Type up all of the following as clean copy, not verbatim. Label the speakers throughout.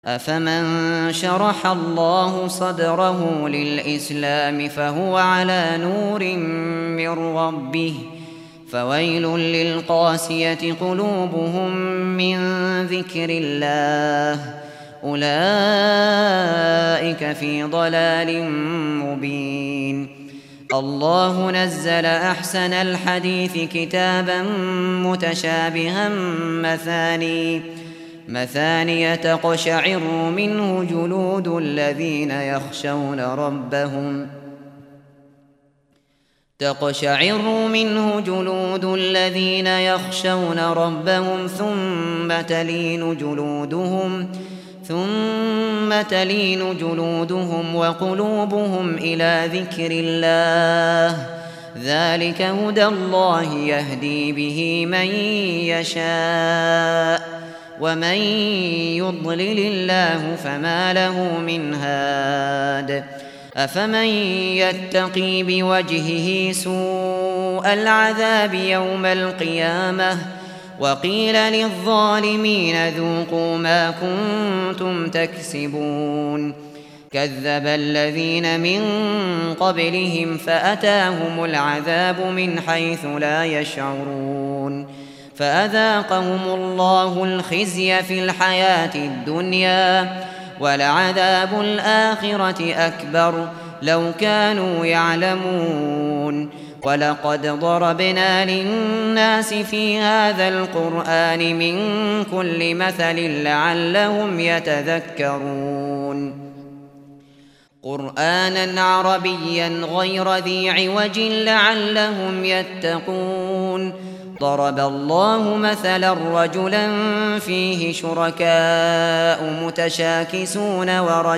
Speaker 1: أفمن شرح الله صدره للإسلام فهو على نور من ربه فويل للقاسية قلوبهم من ذكر الله أولئك في ضلال مبين. الله نزل أحسن الحديث كتابا متشابها مثانية تقشعر منه جلود الذين يخشون ربهم ثم تلين جلودهم وقلوبهم إلى ذكر الله ذلك هدى الله يهدي به من يشاء ومن يضلل الله فما له من هاد. أفمن يتقي بوجهه سوء العذاب يوم القيامة وقيل للظالمين ذوقوا ما كنتم تكسبون كذب الذين من قبلهم فأتاهم العذاب من حيث لا يشعرون فأذاقهم الله الخزي في الحياة الدنيا ولعذاب الآخرة أكبر لو كانوا يعلمون. ولقد ضربنا للناس في هذا القرآن من كل مثل لعلهم يتذكرون قرآنا عربيا غير ذي عوج لعلهم يتقون. ضرب الله مثلا رجلا فيه شركاء متشاكسون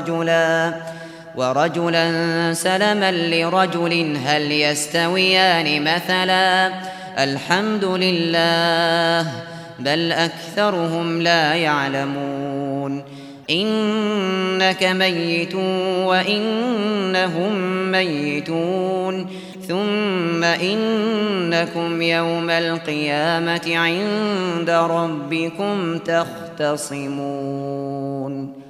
Speaker 1: ورجلا سلما لرجل هل يستويان مثلا الحمد لله بل أكثرهم لا يعلمون. إنك ميت وإنهم ميتون ثم إنكم يوم القيامة عند ربكم تختصمون.